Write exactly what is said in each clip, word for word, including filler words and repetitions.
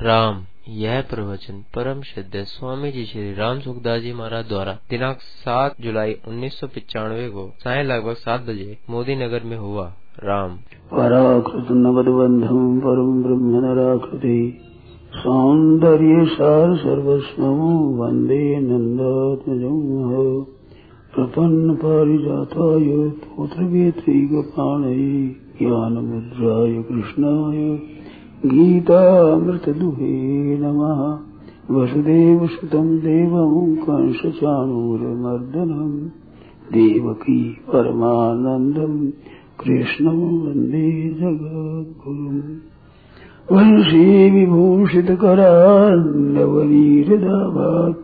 राम। यह प्रवचन परम श्रद्धेय स्वामी जी श्री राम सुखदास जी महाराज द्वारा दिनांक सात जुलाई उन्नीस सौ पिचानवे को साय लगभग सात बजे मोदी नगर में हुआ। राम। पराकृत नवदबंधम परम ब्रह्म नराकृति सौंदर्य सार सर्वस्वं वंदे नंदात्मजं प्रपन्न पारिजाताय पुत्रवेत्रैकपाणये ज्ञानमुद्राय कृष्णाय गीतामृतदुहे नमः। वसुदेवसुतं देवं कंसचाणूरमर्दनं देवकी परमानन्दं कृष्णं वन्दे जगद्गुरुम्। वंशी विभूषितकरान्नवनीरदाभात्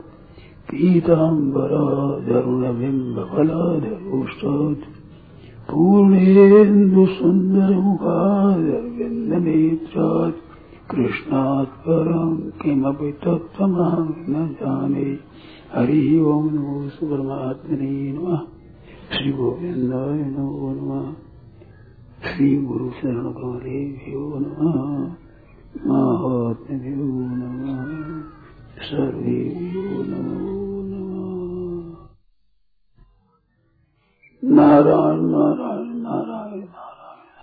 पीताम्बराधरुणबिम्बफलाधरोष्टात् पूर्णेन्दुसुन्दरमुखादरविन्दनेत्रात् कृष्णात् परं किमपि तत्त्वमहं न जाने। हरि ओम नमो परमात्मने नमः। श्री गोविंदाय नमो नमः। श्री गुरु शरण कमलेभ्यो नमः। महात्म्यो नमः। सर्वेभ्यो नमो नमः। नारायण नारायण नारायण नारायण।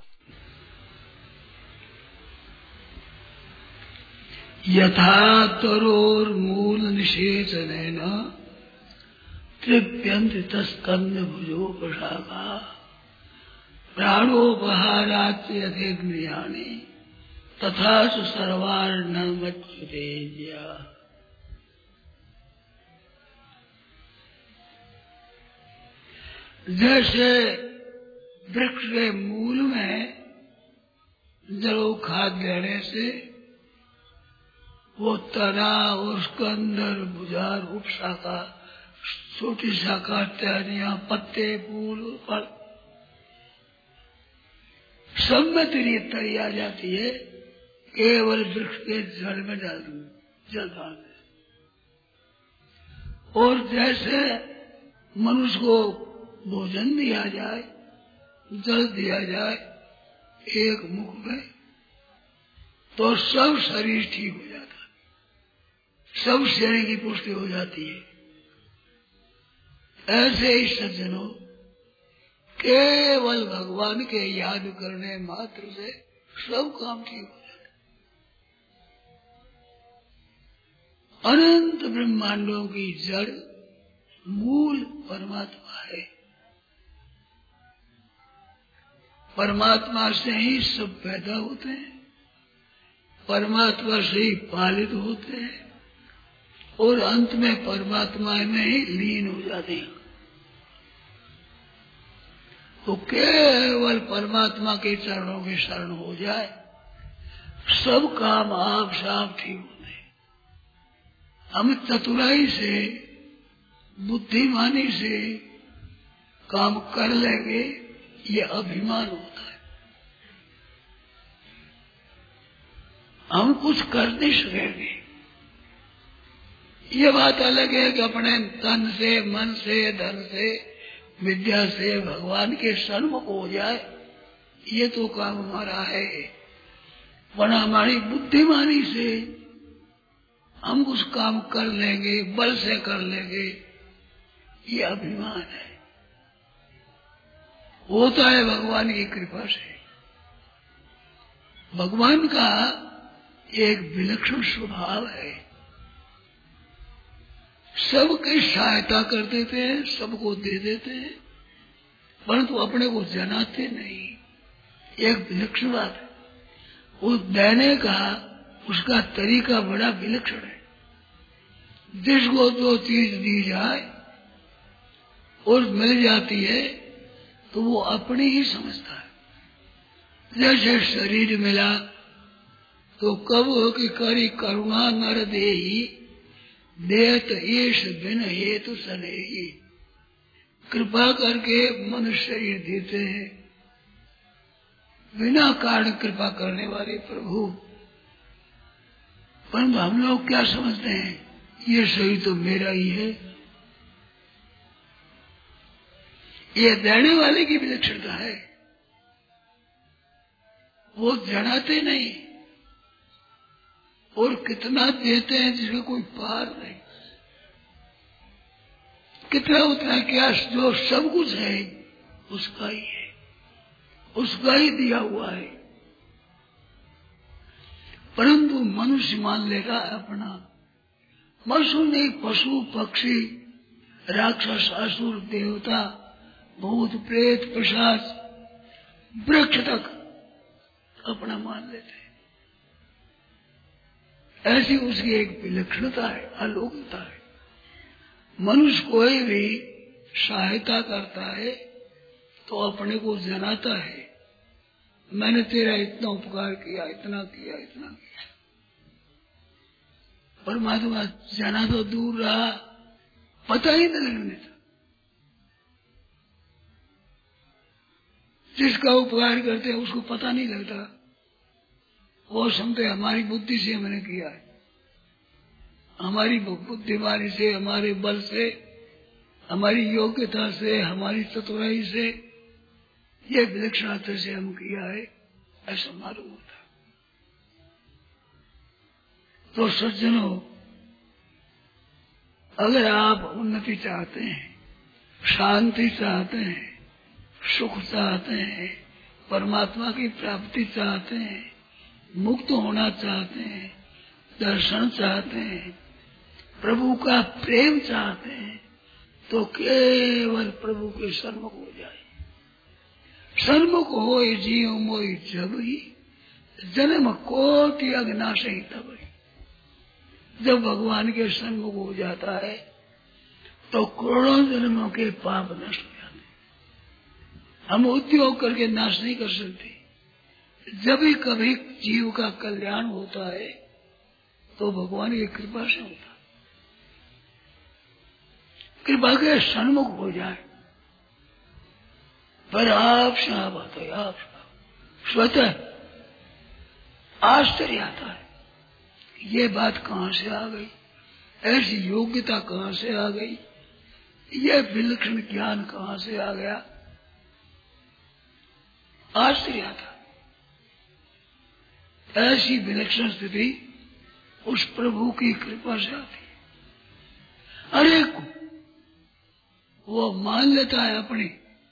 यथा तरोर्मूल निषेचनेन तृप्यन्ति तस्कन्द भुजोपशाखा प्राणोपहारात् यथेग्नियानि तथा च सर्वार्णमच्युतेज्या। जैसे वृक्ष के मूल में जलो खाद देने से वो तना और उसके अंदर बुझार उपशाखा छोटी शाखा टहनियां पत्ते फूल फल सब में तेरी तरी आ जाती है केवल वृक्ष के जड़ में डाल जल डालने। और जैसे मनुष्य को भोजन दिया जाए जल दिया जाए एक मुख में तो सब शरीर ठीक हो जाता है, सब शरीर की पुष्टि हो जाती है। ऐसे ही सज्जनों केवल भगवान के याद करने मात्र से सब काम ठीक हो जाता है। अनंत ब्रह्मांडों की जड़ मूल परमात्मा है। परमात्मा से ही सब पैदा होते हैं, परमात्मा से ही पालित होते हैं और अंत में परमात्मा में ही लीन हो जाते हैं। तो केवल परमात्मा के चरणों के शरण हो जाए सब काम आप साफ ठीक होते हैं। हम चतुराई से बुद्धिमानी से काम कर लेंगे ये अभिमान होता है। हम कुछ कर नहीं सकेंगे। ये बात अलग है कि अपने तन से मन से धन से विद्या से भगवान के सन्मुख हो जाए ये तो काम हमारा है। पर हमारी बुद्धिमानी से हम कुछ काम कर लेंगे, बल से कर लेंगे, ये अभिमान है। होता है भगवान की कृपा से। भगवान का एक विलक्षण स्वभाव है, सबकी सहायता कर देते हैं, सबको दे देते हैं, परंतु अपने को जनाते नहीं। एक विलक्षण बात है। वो देने का उसका तरीका बड़ा विलक्षण है। जिसको जो चीज दी जाए और मिल जाती है तो वो अपनी ही समझता है। जैसे शरीर मिला तो कब हो कि करी करुणा नर देही देत ईश बिन हेतु सनेही। कृपा करके मनुष्य शरीर देते हैं, बिना कारण कृपा करने वाले प्रभु। परंतु हम लोग क्या समझते हैं, ये शरीर तो मेरा ही है। ये देने वाले की विलक्षणता है। वो जनाते नहीं, और कितना देते हैं जिसका कोई पार नहीं। कितना उतना क्या, जो सब कुछ है उसका ही है, उसका ही दिया हुआ है। परंतु मनुष्य मान लेगा अपना। मनुष्य नहीं, पशु पक्षी राक्षस असुर देवता भूत प्रेत पिशाच वृक्ष तक अपना मान लेते हैं। ऐसी उसकी एक विलक्षणता है, अलौकिकता है। मनुष्य कोई भी सहायता करता है तो अपने को जनाता है, मैंने तेरा इतना उपकार किया, इतना किया, इतना किया। परमात्मा जाना तो दूर रहा, पता ही नहीं लगने था। जिसका उपकार करते हैं उसको पता नहीं लगता, वो समझते हमारी बुद्धि से मैंने किया है, हमारी बुद्धिमानी से, हमारे बल से, हमारी योग्यता से, हमारी चतुराई से, ये विलक्षणता से हम किया है, ऐसा मालूम होता। तो सज्जनों, अगर आप उन्नति चाहते हैं, शांति चाहते हैं, सुख चाहते हैं, परमात्मा की प्राप्ति चाहते हैं, मुक्त होना चाहते हैं, दर्शन चाहते हैं, प्रभु का प्रेम चाहते हैं, तो केवल प्रभु के सन्मुख हो जाए। सन्मुख हो जीव मोहि जब ही, जन्म कोटि अग्नाश ही तब ही। जब भगवान के सन्मुख हो जाता है तो करोड़ों जन्मों के पाप नष्ट हो जाते हैं। हम उद्योग करके नाश नहीं कर सकते। जब भी कभी जीव का कल्याण होता है तो भगवान की कृपा से होता है। कृपा के सन्मुख हो जाए, पर आप साहब आता है, आप स्वतः आश्चर्य आता है, ये बात कहाँ से आ गई, ऐसी योग्यता कहाँ से आ गई, ये विलक्षण ज्ञान कहाँ से आ गया, आश्चर्य आता है। ऐसी विलक्षण स्थिति उस प्रभु की कृपा से आती है। हर एक वो मान लेता है अपनी,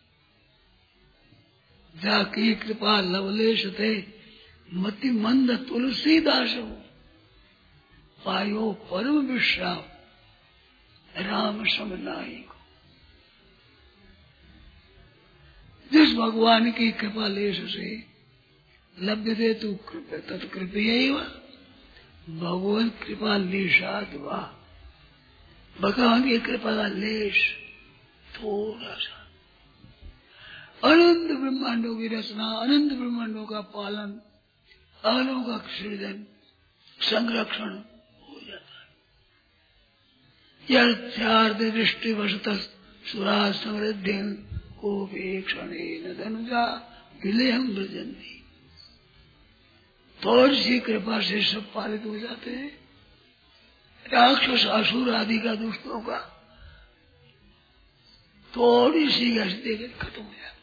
जाकी कृपा लवलेश थे मति मंद तुलसीदास हो, पायो परम विश्राम राम समनाई को। जिस भगवान की कृपा लेश से लभ्य दे तू तत्कृपय भगवान कृपा लेशाद वाह। भगवान की कृपा का लेश थोड़ा सा, अनंत ब्रह्मांडों की रचना, अनंत ब्रह्मांडों का पालन, अहलों का सृजन, संरक्षण हो जाता है। यथार्थ दृष्टि वशत सुरा समृद्धि को क्षण धनुजा विले हम ब्रजंती। थोड़ी सी कृपा से सब पालित हो जाते हैं। राक्षस असुर आदि का दुष्टों का थोड़ी सी हस्ती खत्म हो जाती।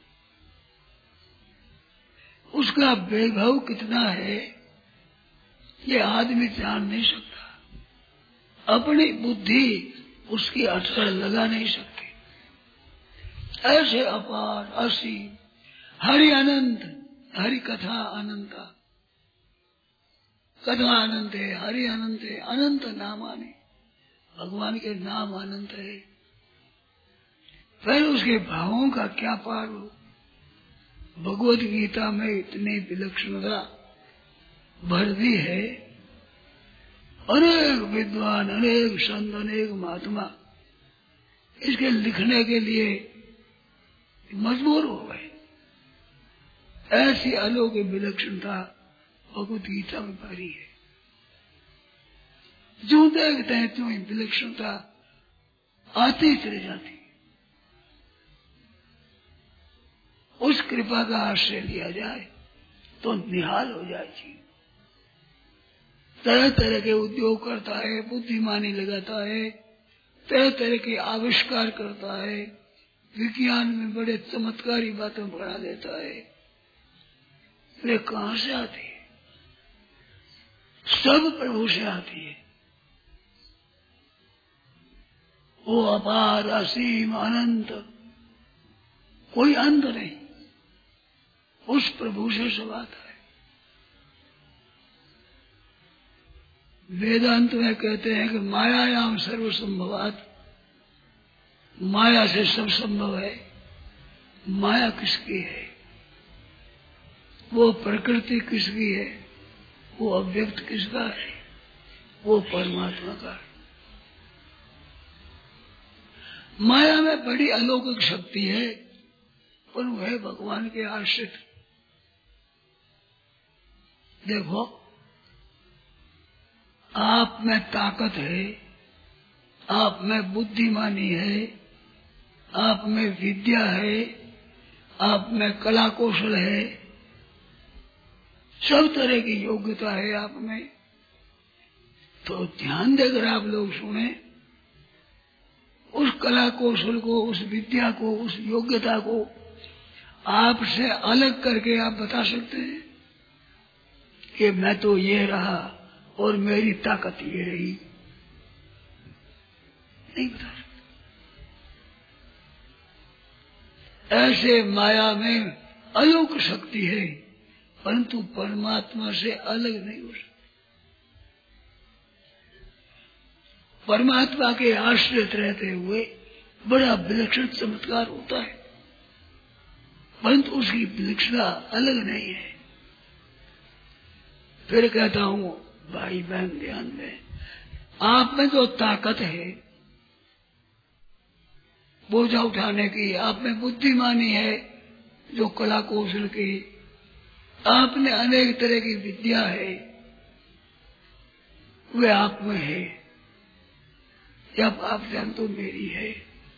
उसका वैभव कितना है ये आदमी जान नहीं सकता, अपनी बुद्धि उसकी अटकड़ लगा नहीं सकती। ऐसे अपार असीम हरि अनंत, हरि कथा अनंता, कथा अनंत है, हरि अनंत है, अनंत नामाने, भगवान के नाम अनंत है। फिर उसके भावों का क्या पार हो। भगवत गीता में इतनी विलक्षणता भर दी है, अनेक विद्वान, अनेक संत, अनेक महात्मा इसके लिखने के लिए मजबूर हो गए। ऐसी अलौकिक विलक्षणता भगवत गीता में भरी है। जो देखते हैं त्यों विलक्षणता आती चली जाती। उस कृपा का आश्रय लिया जाए तो निहाल हो जाए जीव। तरह तरह के उद्योग करता है, बुद्धिमानी लगाता है, तरह तरह के आविष्कार करता है, विज्ञान में बड़े चमत्कारी बातें बढ़ा देता है। वे कहाँ से आती है? सब प्रभु से आती है। वो अपार असीम अनंत, कोई अंत नहीं, उस प्रभु से सब आता है। वेदांत में कहते हैं कि मायायाम सर्व संभवात, माया से सब संभव है। माया किसकी है? वो प्रकृति किसकी है? वो अव्यक्त किसका है? वो परमात्मा का है। माया में बड़ी अलौकिक शक्ति है, पर वो है भगवान के आश्रित। देखो, आप में ताकत है, आप में बुद्धिमानी है, आप में विद्या है, आप में कला कौशल है, सब तरह की योग्यता है आप में। तो ध्यान देकर आप लोग सुने, उस कला कौशल को, उस विद्या को, उस योग्यता को आपसे अलग करके आप बता सकते हैं कि मैं तो ये रहा और मेरी ताकत ये रही? नहीं बता सकते। ऐसे माया में अलौकिक शक्ति है, परंतु परमात्मा से अलग नहीं हो सकती। परमात्मा के आश्रित रहते हुए बड़ा विलक्षण चमत्कार होता है, परंतु उसकी विलक्षणता अलग नहीं है। फिर कहता हूं भाई बहन ध्यान दें, आप में जो ताकत है बोझा उठाने की, आप में बुद्धिमानी है जो कला कौशल की, आप में अनेक तरह की विद्या है, वे आप में है। जब आप जान तो मेरी है।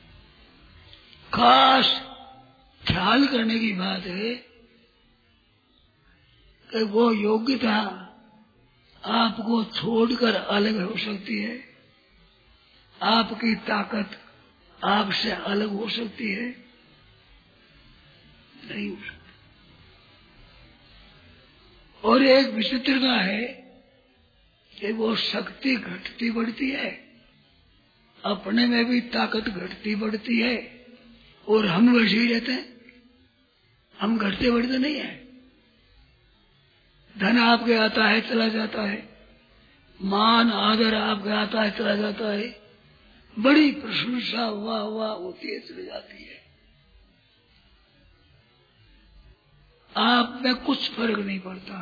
खास ख्याल करने की बात है कि वो योग्यता आपको छोड़कर अलग हो सकती है, आपकी ताकत आपसे अलग हो सकती है? नहीं हो सकती। और एक विचित्रता है कि वो शक्ति घटती बढ़ती है, अपने में भी ताकत घटती बढ़ती है, और हम वैसे ही रहते हैं, हम घटते बढ़ते नहीं है। धन आपके आता है चला जाता है, मान आदर आपके आता है चला जाता है, बड़ी प्रशंसा वाह वाह होती है चली जाती है, आप में कुछ फर्क नहीं पड़ता।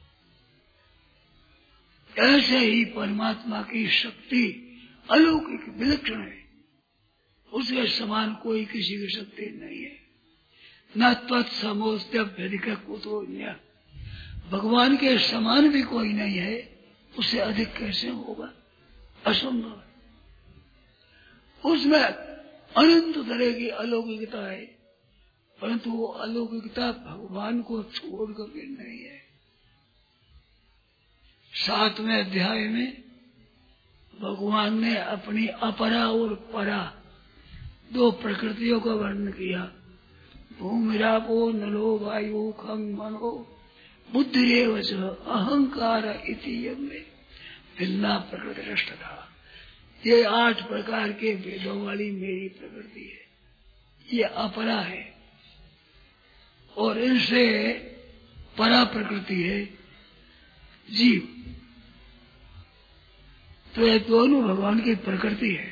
ऐसे ही परमात्मा की शक्ति अलौकिक विलक्षण है, उसके समान कोई किसी की शक्ति नहीं है। न तत्समोस्त्यभ्यधिक कुतो अन्यः, भगवान के समान भी कोई नहीं है, उससे अधिक कैसे होगा? असंभव है। उसमें अनंत तरह की अलौकिकता है, परंतु वो अलौकिकता भगवान को छोड़ करके नहीं है। सातवें अध्याय में भगवान ने अपनी अपरा और परा दो प्रकृतियों का वर्णन किया। भूमिरापो नलो वायु खं मनो बुद्धिरेव च अहंकार इति यमे भिन्ना प्रकृति रष्टता। ये आठ प्रकार के भेदों वाली मेरी प्रकृति है, ये अपरा है, और इनसे परा प्रकृति है जीव। तो ये दोनों भगवान की प्रकृति है,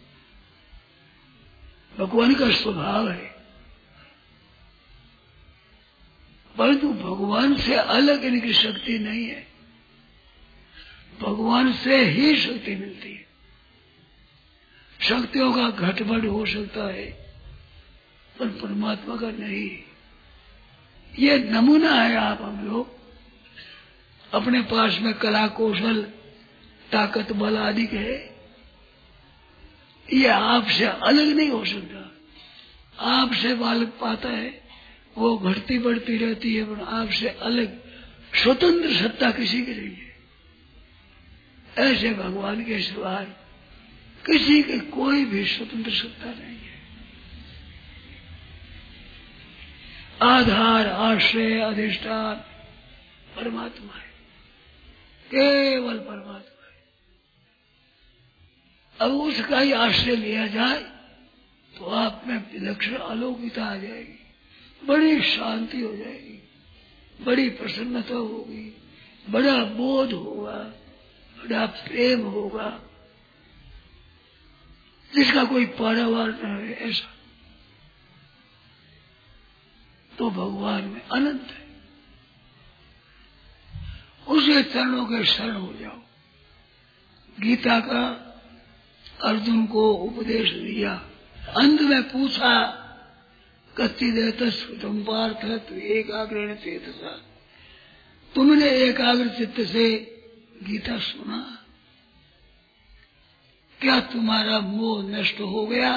भगवान का स्वभाव है, परंतु भगवान से अलग इनकी शक्ति नहीं है। भगवान से ही शक्ति मिलती है। शक्तियों का घटबढ़ हो सकता है, पर परमात्मा का नहीं। ये नमूना है। आप हम लोग अपने पास में कला कौशल ताकत बल आदि है, ये आपसे अलग नहीं हो सकता। आपसे बालक पाता है, वो घटती बढ़ती रहती है, पर आपसे अलग स्वतंत्र सत्ता किसी की नहीं है। ऐसे भगवान के सिवाय किसी की कोई भी स्वतंत्र सत्ता नहीं है। आधार आश्रय अधिष्ठान परमात्मा है। केवल परमात्मा है। अब उसका ही आश्रय लिया जाए तो आप में विलक्षण अलौकिकता आ जाएगी, बड़ी शांति हो जाएगी, बड़ी प्रसन्नता होगी, बड़ा बोध होगा, बड़ा प्रेम होगा, जिसका कोई पारावार न है। ऐसा तो भगवान में अनंत है। उसके चरणों के शरण हो जाओ। गीता का अर्जुन को उपदेश दिया, अंत में पूछा कच्ची देत तुम पार्थ तु एकाग्रेण चेतसा, तुमने एकाग्र चित्त से गीता सुना, क्या तुम्हारा मोह नष्ट हो गया?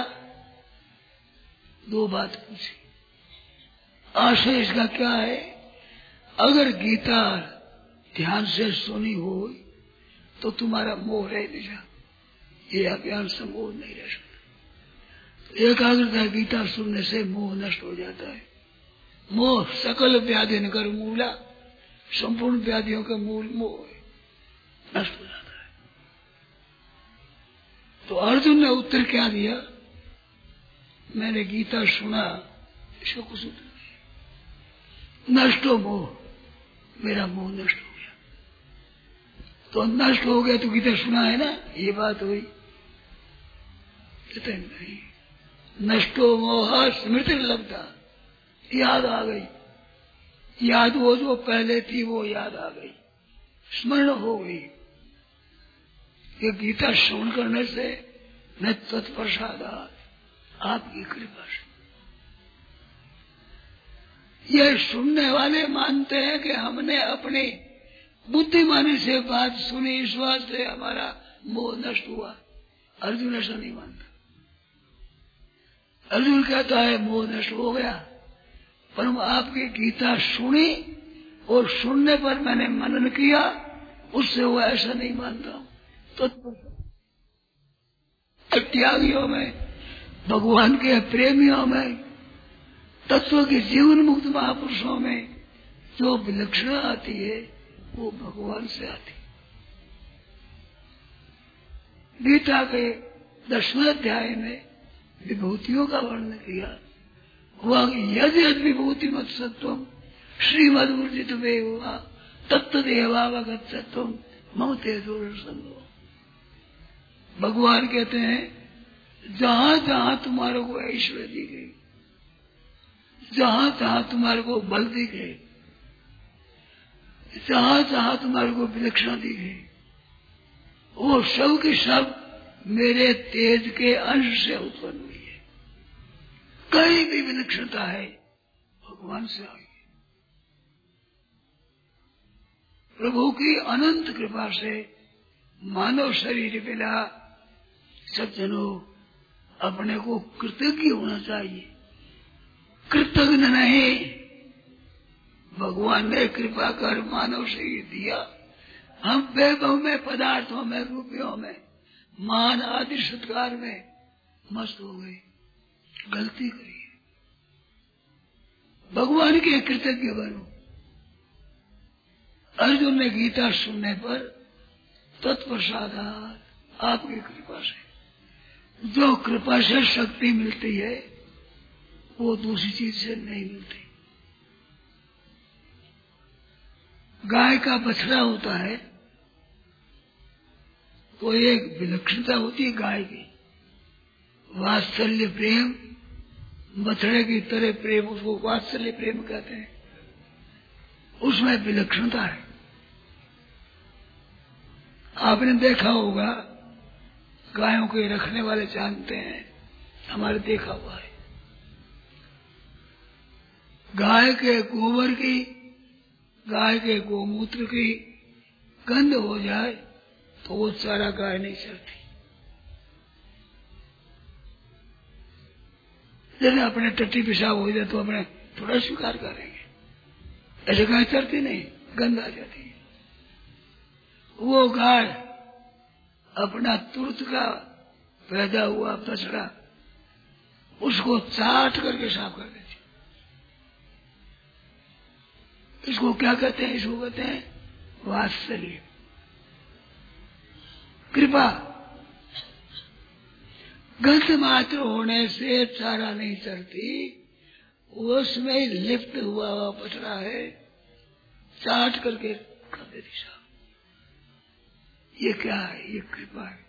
दो बात पूछी। आशय इसका क्या है? अगर गीता ध्यान से सुनी हो तो तुम्हारा मोह रह नहीं जा, ये अज्ञान से मोह नहीं रह सकता। एकाग्रता गीता सुनने से मोह नष्ट हो जाता है। मोह सकल व्याधि नगर मूला, संपूर्ण व्याधियों का मूल मोह है, नष्ट हो जाता है। तो अर्जुन ने उत्तर क्या दिया? मैंने गीता सुना, इसको कुछ उत्तर नहीं। नष्ट हो मोह, मेरा मोह नष्ट हो गया। तो नष्ट हो गया तो गीता सुना है ना, ये बात हुई। कहते नहीं, नष्टो मोह स्मृति लगता, याद आ गई। याद वो जो पहले थी वो याद आ गई, स्मरण हो गई। ये गीता श्रवण करने से न तत्प्रसादात, आपकी कृपा से। ये सुनने वाले मानते हैं कि हमने अपनी बुद्धिमानी से बात सुनी, इस बात से हमारा मोह नष्ट हुआ। अर्जुन ऐसा नहीं मानता। अर्जुन कहता है मोह नष्ट हो गया, पर आपकी गीता सुनी और सुनने पर मैंने मनन किया, उससे वो ऐसा नहीं मानता हूं। तो त्यागियों में, भगवान के प्रेमियों में, तत्व के जीवन मुक्त महापुरुषों में जो विलक्षणता आती है वो भगवान से आती है। गीता के दसवें अध्याय में विभूतियों का वर्णन किया। वह यदि यद विभूति मत सत्वम श्रीमद ऊर्जित वे हुआ तत्देवावगत सत्वम ममते दूरसंगो। भगवान कहते हैं जहां जहां तुम्हारे को ऐश्वर्य दी गई, जहां जहां तुम्हारे को बल दी गई, जहां जहां तुम्हारे को विलक्षण दी गई, वो सब के सब मेरे तेज के अंश से उत्पन्न हुई है। कहीं भी विलक्षणता है भगवान से आई है। प्रभु की अनंत कृपा से मानव शरीर मिला। सज्जनों, अपने को कृतज्ञ होना चाहिए, कृतज्ञ नहीं। भगवान ने कृपा कर मानव शरीर दिया, हम वैभव में, पदार्थों में, रुपयों में, मान आदि सत्कार में मस्त हो गए, गलती करी। भगवान के कृतज्ञ बनो। अर्जुन ने गीता सुनने पर तत्प्रसादात, आपकी कृपा से, जो कृपा से शक्ति मिलती है वो दूसरी चीज से नहीं मिलती। गाय का बछड़ा होता है तो एक विलक्षणता होती है गाय की, वात्सल्य प्रेम, बछड़े की तरह प्रेम, उसको वात्सल्य प्रेम कहते हैं। उसमें विलक्षणता है। आपने देखा होगा, गायों के रखने वाले जानते हैं, हमारे देखा हुआ है, गाय के गोबर की, गाय के गोमूत्र की गंध हो जाए तो वो चारा गाय नहीं चलती। जैसे अपने टट्टी पेशाब हो जाए तो अपने थोड़ा स्वीकार करेंगे, ऐसे गाय चलती नहीं, गंध आ जाती है। वो गाय अपना तुरंत का पैदा हुआ बछड़ा उसको चाट करके साफ कर देती। इसको क्या कहते हैं? इसको कहते हैं वात्सल्य। कृपा गंध मात्र होने से चारा नहीं चलती, उसमें लिप्त हुआ हुआ पचड़ा है, चाट करके कर देती साहब। ये क्या है? ये कृपा है।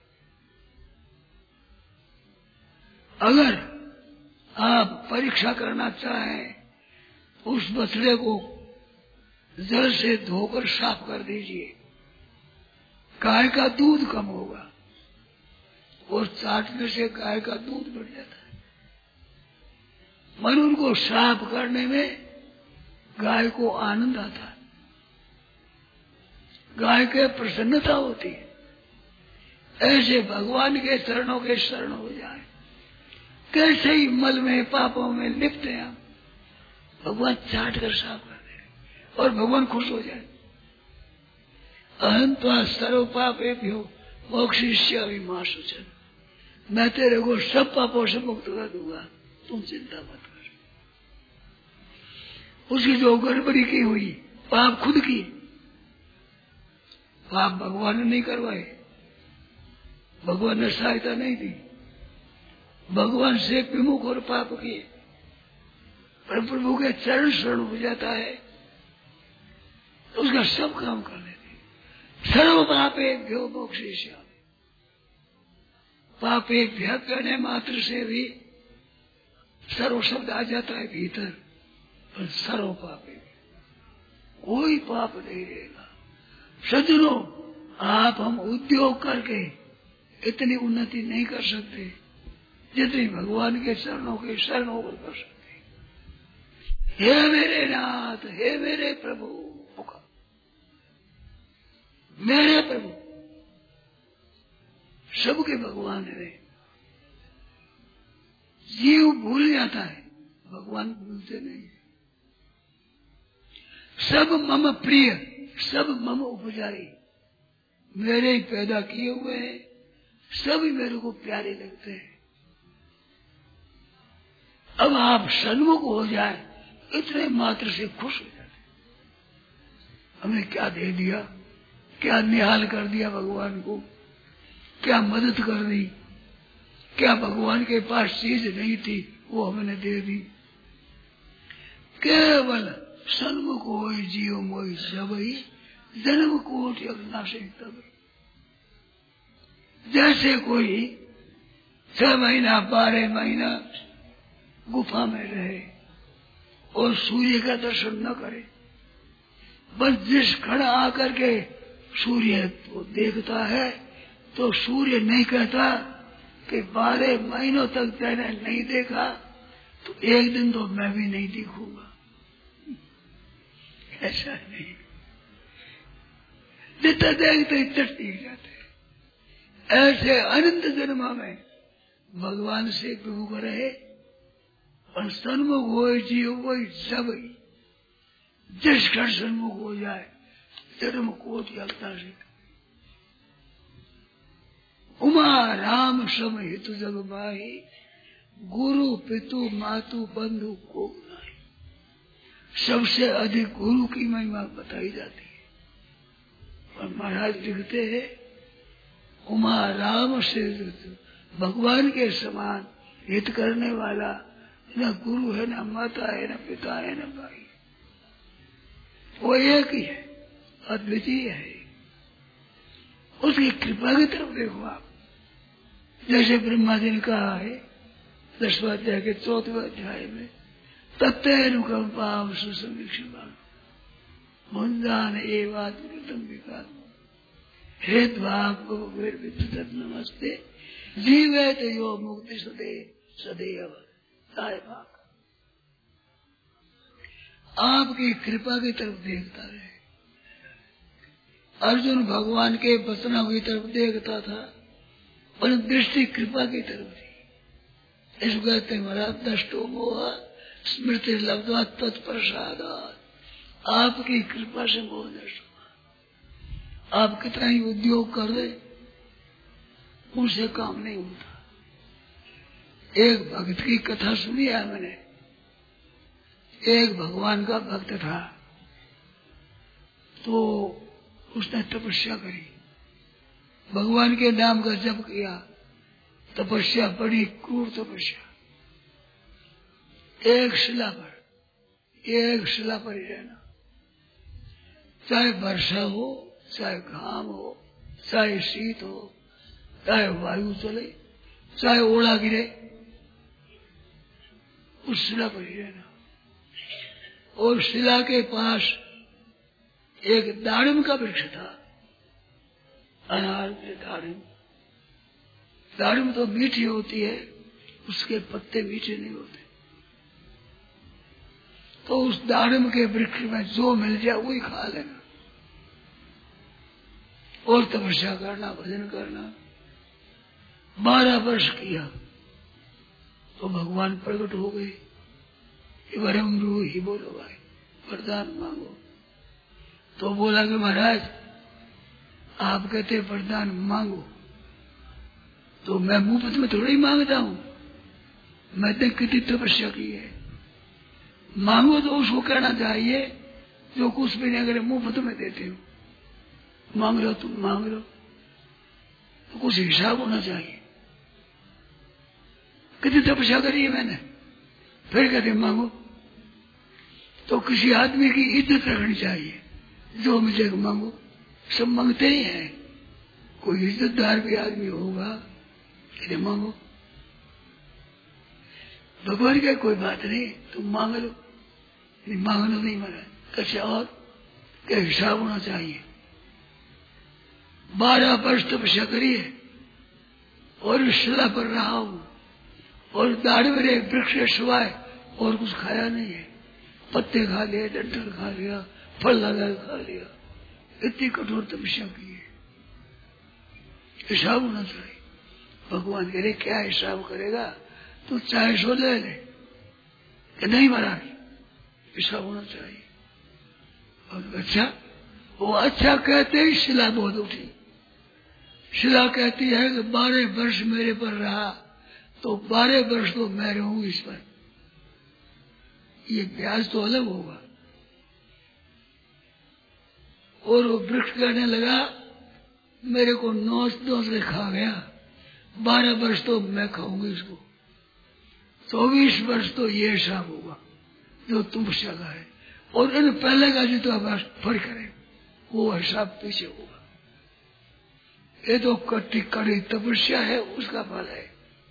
अगर आप परीक्षा करना चाहें, उस बछड़े को जल से धोकर साफ कर दीजिए, गाय का दूध कम होगा, और चाटने से गाय का दूध बढ़ जाता है। मन उनको साफ करने में गाय को आनंद आता है, गाय के प्रसन्नता होती है। ऐसे भगवान के चरणों के शरण हो जाए, कैसे ही मल में पापों में लिप्त हैं हम, भगवान चाट कर साफ कर दे और भगवान खुश हो जाए। अहं त्वा सर्व पापेभ्यो मोक्षयिष्यामि मा शुचः, मैं तेरे को सब पापों से मुक्त कर दूंगा, तुम चिंता मत कर। उसकी जो गड़बड़ी की हुई, पाप खुद की, पाप भगवान ने नहीं करवाए, भगवान ने सहायता नहीं दी, भगवान से विमुख और पाप किए, पर प्रभु के चरण शरण हो जाता है तो उसका सब काम कर लेते। सर्व पापेभ्यो मोक्षयिष्यामि, पापेभ्य कहने मात्र से भी सर्व शब्द आ जाता है भीतर, पर सर्व पापे कोई पाप नहीं रहेगा। सज्जनों, आप हम उद्योग करके इतनी उन्नति नहीं कर सकते जितनी भगवान के चरणों के शरण होकर कर सकते। हे मेरे नाथ, हे मेरे प्रभु, मेरे प्रभु, सबके भगवान है। जीव भूल जाता है, भगवान भूलते नहीं। सब मम प्रिय, सब मम उपजारी, मेरे ही पैदा किए हुए हैं, सभी मेरे को प्यारे लगते हैं। अब आप सन्मुख हो जाए, इतने मात्र से खुश हो जाते। हमने क्या दे दिया, क्या निहाल कर दिया भगवान को, क्या मदद कर दी, क्या भगवान के पास चीज नहीं थी वो हमने दे दी। केवल सन्मुख हो जीव मोहि सबई, जन्म कोट अविनाशी तब। जैसे कोई छह महीना बारह महीना गुफा में रहे और सूर्य का दर्शन न करे, बस जिस क्षण आकर के सूर्य को देखता है तो सूर्य नहीं कहता कि बारह महीनों तक मैंने नहीं देखा तो एक दिन तो मैं भी नहीं दिखूंगा। ऐसा नहीं, जितना देखते चट दिख जाते। ऐसे अनंत जन्मा में भगवान से विमुख रहे और सन्मुख हो जीव वही सब, जिस क्षण सन्मुख हो जाए जन्म कोट लगता से। उमा राम सम हितु जग माही, गुरु पितु मातु बंधु को नहीं। सबसे अधिक गुरु की महिमा बताई जाती है। और महाराज लिखते हैं, उमा राम से भगवान के समान हित करने वाला न गुरु है, न माता है, न पिता है, न भाई। वो एक ही है, अद्वितीय है। उसकी कृपा की तरफ देखो आप। जैसे ब्रह्मा जी ने कहा है दसवां अध्याय के चौथवें अध्याय में, तत्नुकंपाम सुसमीक्षण मुंदान एवात्म विकास हेद भाव नमस्ते जीवित यो मुक्ति सदे सदैव भाग। आपकी कृपा की तरफ देखता रहे। अर्जुन भगवान के वचनों की तरफ देखता था, पर दृष्टि कृपा की तरफ थी। इसको कहते हैं महाराज दष्टो मोह स्मृति लब्ध्वा तत्प्रसाद। आपकी कृपा से मोह नष्ट हुआ। आप कितना ही उद्योग कर रहे, उनसे काम नहीं होता। एक भक्त की कथा सुनी है मैंने। एक भगवान का भक्त था, तो उसने तपस्या करी भगवान के नाम का जप किया, तपस्या, बड़ी क्रूर तपस्या, एक शिला पर, एक शिला पर ही रहना, चाहे वर्षा हो, चाहे घाम हो, चाहे शीत हो, चाहे वायु चले, चाहे ओला गिरे, उस शिला पर ही रहना। और शिला के पास एक दाड़िम का वृक्ष था, अनार के दाड़िम। दाड़िम तो मीठी होती है, उसके पत्ते मीठे नहीं होते। तो उस दाड़िम के वृक्ष में जो मिल जाए वही खा लेना और तपस्या करना, भजन करना। बारह वर्ष किया तो भगवान प्रकट हो गए। वरम रू ही बोलो भाई, वरदान मांगो। तो बोला कि महाराज आप कहते वरदान मांगो, तो मैं मुफ्त में थोड़ा ही मांगता हूँ, मैंने कितनी तपस्या की है। मांगो तो उसको कहना चाहिए जो कुछ भी नहीं करे मुफ्त में देते हो। मांग लो, तुम मांग लो, तो कुछ हिसाब होना चाहिए। कितनी तपस्या करी है मैंने, फिर कहते मांगो। तो किसी आदमी की इज्जत रखनी चाहिए, जो मिलेगा मांगो। सब मांगते ही हैं, कोई इज्जतदार भी आदमी होगा कहते मांगो। भगवान का कोई बात नहीं, तुम मांग लो। नहीं मांगना नहीं मरा कैसे, और क्या हिसाब होना चाहिए। बारह वर्ष तपस्या करिए और इस शिला पर रहा हूं और दाढ़ी मेरे वृक्ष के सिवाय और कुछ खाया नहीं है। पत्ते खा लिए, डंठल खा लिया, फल लगा खा लिया, इतनी कठोर तपस्या की है। हिसाब होना चाहिए। भगवान कह रहे क्या हिसाब करेगा, तू चाहे सो ले ले कि नहीं महाराज, हिसाब होना चाहिए। और अच्छा, वो अच्छा कहते ही शिला बोल उठी। शिला कहती है कि बारह वर्ष मेरे पर रहा तो बारह वर्ष तो मैं रहूं इस पर, ये ब्याज तो अलग होगा। और वो वृक्ष कहने लगा मेरे को नोच नोच के खा गया, बारह वर्ष तो मैं खाऊंगी इसको, चौबीस वर्ष तो ये हिसाब होगा जो तुम सगा है। और इन पहले का जो तो फर्क करे वो हिसाब पीछे होगा। ये तो कटी कड़ी तपस्या है, उसका फल है।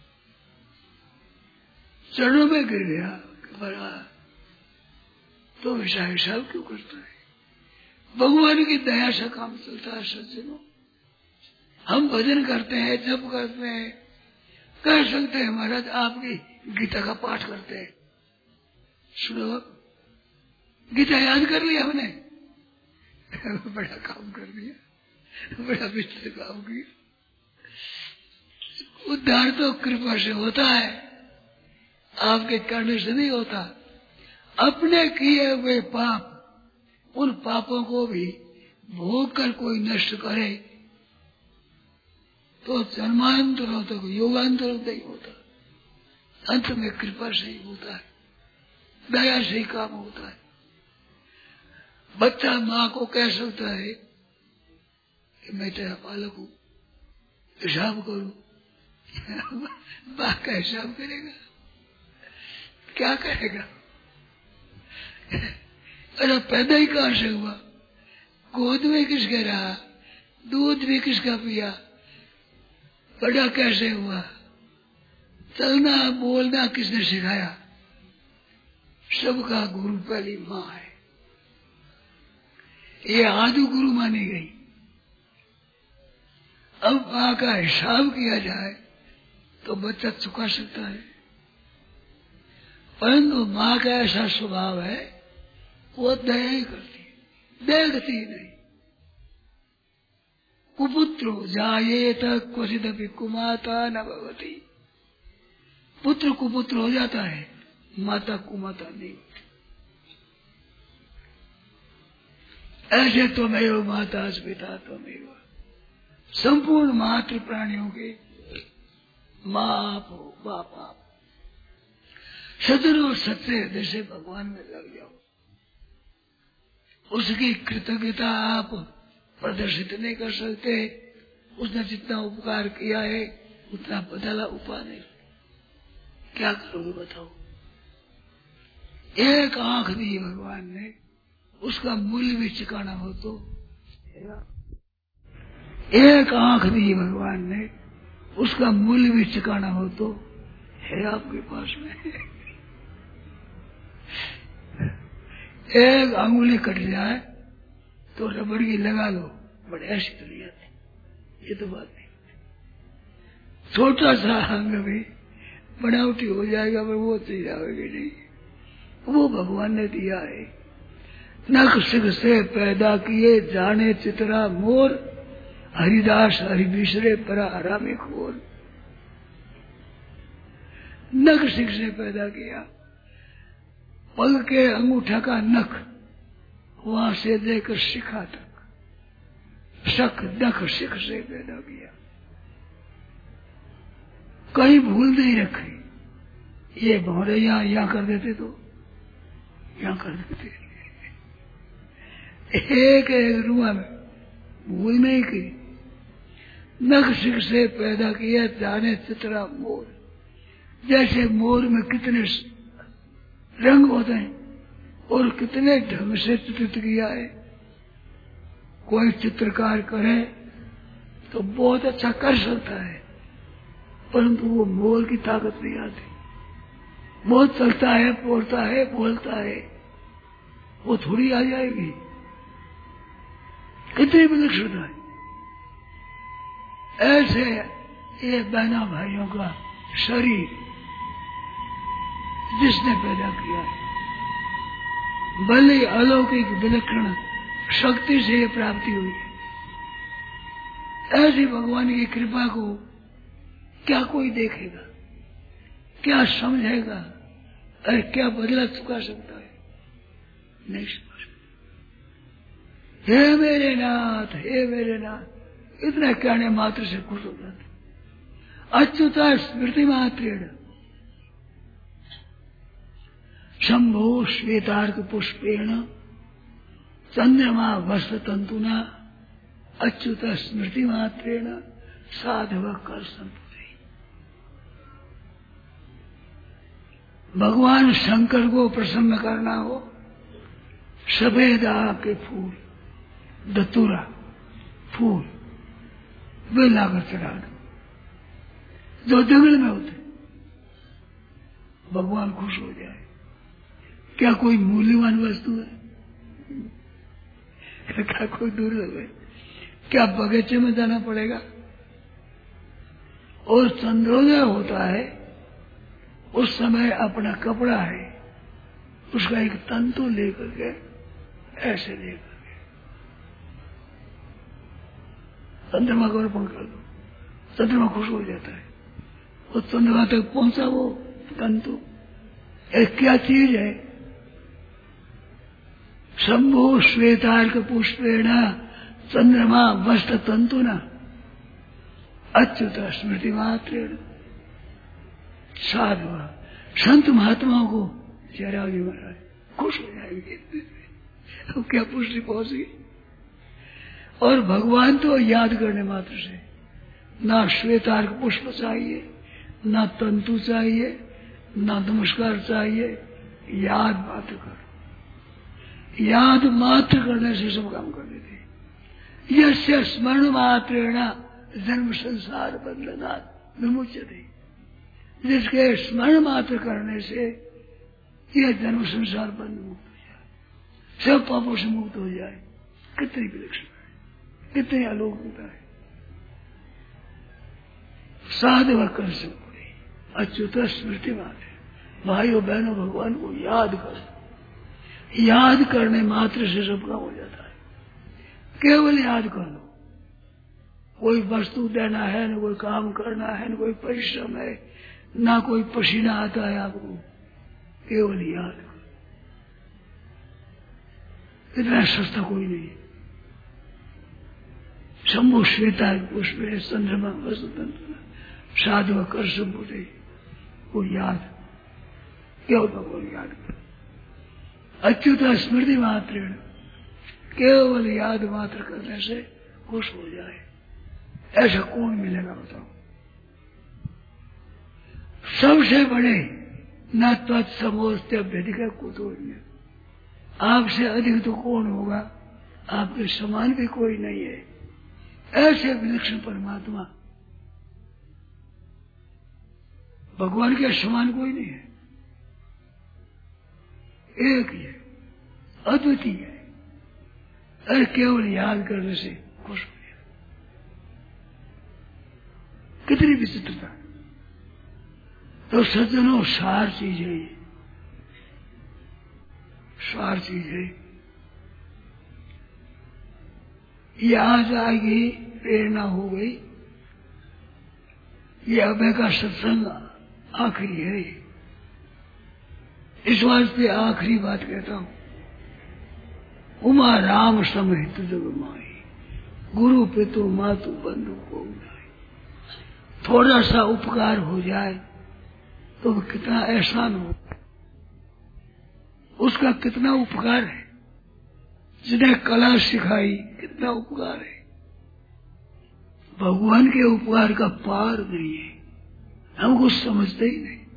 चरणों में गिर गया बड़ा, तो ऐसा हिसाब क्यों करता है। भगवान की दया से काम चलता है। सज्जनों, हम भजन करते हैं, जप करते हैं, कह सकते हैं महाराज आपकी गीता का पाठ करते हैं, सुनो गीता याद कर लिया हमने बड़ा काम कर दिया, बड़ा विचित्र काम किया। उद्धार तो कृपा से होता है, आपके करने से नहीं होता। अपने किए हुए पाप, उन पापों को भी भोग कर कोई नष्ट करे तो जन्मांतरों तक तो युगांतरों नहीं होता, अंत में कृपा से ही होता है, दया से ही काम होता है। बच्चा माँ को कह सकता है कि मैं तेरा पालक हूँ, हिसाब करूं। माँ का हिसाब करेगा, क्या करेगा। अरे पैदा ही कहां से हुआ, गोद में किसके रहा, दूध भी किसका पिया, बड़ा कैसे हुआ, चलना बोलना किसने सिखाया, सबका गुरु पहली माँ है। ये आदि गुरु मानी गई। अब माँ का हिसाब किया जाए तो बच्चा चुका सकता है, परंतु माँ का ऐसा स्वभाव है वो दया ही करती है, देखती ही नहीं। कुपुत्रो जायेत क्वचिदपि कुमाता न भवति। पुत्र कुपुत्र हो जाता है, माता कुमाता नहीं होती। ऐसे तो मैं माता पिता तो मेरा संपूर्ण मातृ प्राणियों के माँ आप हो, बाप आप। सदर सच्चे हृदय से भगवान में लग जाओ, उसकी कृतज्ञता आप प्रदर्शित नहीं कर सकते, उसने जितना उपकार किया है उतना बदला उपा नहीं। क्या करोगे बताओ? एक आंख दी भगवान ने, उसका मूल्य भी चुकाना हो तो, एक आंख दी भगवान ने, उसका मूल्य भी चुकाना हो तो है आपके पास में। एक अंगुली कट जाए तो रबड़ की लगा लो, बड़े ऐसी तो नहीं आती, ये तो बात नहीं। छोटा सा अंग भी बनावटी हो जाएगा पर वो तो जाएगी नहीं, वो भगवान ने दिया है। नख सिख से पैदा किए जाने चितरा मोर, हरिदास हरि बिसरे परा हरा में खोर। नख सिख से पैदा किया, पग के अंगूठा का नख वहां से लेकर शिखा तक, शक नख सिख से पैदा किया, कहीं भूल नहीं रखी। ये भौरे यहाँ यहाँ कर देते तो यहाँ कर देते, एक एक रुआ में भूल नहीं की। नख सिख से पैदा किया जाने चित्रा मोर, जैसे मोर में कितने रंग होते हैं और कितने ढंग से चित्रित किया है। कोई चित्रकार करे तो बहुत अच्छा कर सकता है, परंतु वो मोर की ताकत नहीं आती। बहुत चलता है, बोलता है, बोलता है, वो थोड़ी आ जाएगी। कितनी विलक्षणता है। ऐसे ये बहना भाइयों का शरीर जिसने पैदा किया है, भले अलौकिक विलक्षण शक्ति से ये प्राप्ति हुई है। ऐसी भगवान की कृपा को क्या कोई देखेगा, क्या समझेगा, अरे क्या बदला चुका सकता है? नहीं समझ। हे मेरे नाथ, हे मेरे नाथ, इतना कहने मात्र से खुश हो जाते। अच्युता स्मृति मात्रेण शंभो श्वेतार्क पुष्पेण चंद्रमा वस्त्र तंतुना अच्युत स्मृति मात्रेण साधव कर संपुरी। भगवान शंकर को प्रसन्न करना हो, सफेदा के फूल, दतूरा फूल वे लाकर चढ़ा दो, जो जंगल में होते, भगवान खुश हो जाए। क्या कोई मूल्यवान वस्तु है? क्या कोई दुर्लभ है? क्या बगीचे में जाना पड़ेगा? और चंद्रोदय होता है उस समय अपना कपड़ा है, उसका एक तंतु लेकर के ऐसे लेकर के चंद्रमा को अर्पण कर दो, चंद्रमा खुश हो जाता है। वो चंद्रमा तक पहुंचा वो तंतु, एक क्या चीज है? शंभो श्वेतार्क पुष्पेण चंद्रमा वस्त्र तंतुना अच्युत स्मृति मात्रेण साधु। संत महात्माओं को जरा भी महाराज खुश हो जाएंगे, तो क्या पुष्टि पहुंची। और भगवान तो याद करने मात्र से, ना श्वेतार्क पुष्प चाहिए, ना तंतु चाहिए, ना नमस्कार चाहिए, याद मात्र कर। याद मात्र करने से सब काम कर देते। यस्य स्मरण मात्रेण जन्म संसार बंधनात् विमुच्यते। जिसके स्मरण मात्र करने से यह जन्म संसार बंध मुक्त हो जाए, सब पापों से मुक्त हो जाए। कितनी विलक्षण है, कितनी अलौकिकता है। साधव कर संपूरी अच्युत स्मृति मात्र। भाइयों बहनों, भगवान को याद करो। याद करने मात्र से सब काम हो जाता है। केवल याद कर लो। कोई वस्तु देना है, न कोई काम करना है, न कोई परिश्रम है, ना कोई पसीना आता है आपको, केवल याद करो। इतना सस्ता कोई नहीं। शंभु श्वेता पुष्पे चंद्रमा वसुतंत्र साधु कर संबुदे, वो याद, केवल भगवान याद करो। अच्युत स्मृति मात्रेण, केवल याद मात्र करने से खुश हो जाए। ऐसा कौन मिलेगा बताओ? सबसे बड़े नात्वात समोस्ते अभ्यधिक कुतो नहीं। आपसे अधिक तो कौन होगा? आपके समान भी कोई नहीं है। ऐसे विलक्षण परमात्मा भगवान के समान कोई नहीं है। एक ही है, अद्वितीय है। अरे केवल याद करने से खुश हो गया। कितनी विचित्रता। तो सज्जनों, सार चीज है ये, सार चीज है। ये आज आएगी, प्रेरणा हो गई। ये अभय का सत्संग आखिरी है। इस वास्ते आखिरी बात कहता हूं, उमा राम समहित जग माई, गुरु पितु मातु बंधु को उड़ाई। थोड़ा सा उपकार हो जाए तो कितना एहसान हो, उसका कितना उपकार है। जिन्हें कला सिखाई कितना उपकार है। भगवान के उपकार का पार नहीं है, हम कुछ समझते ही नहीं।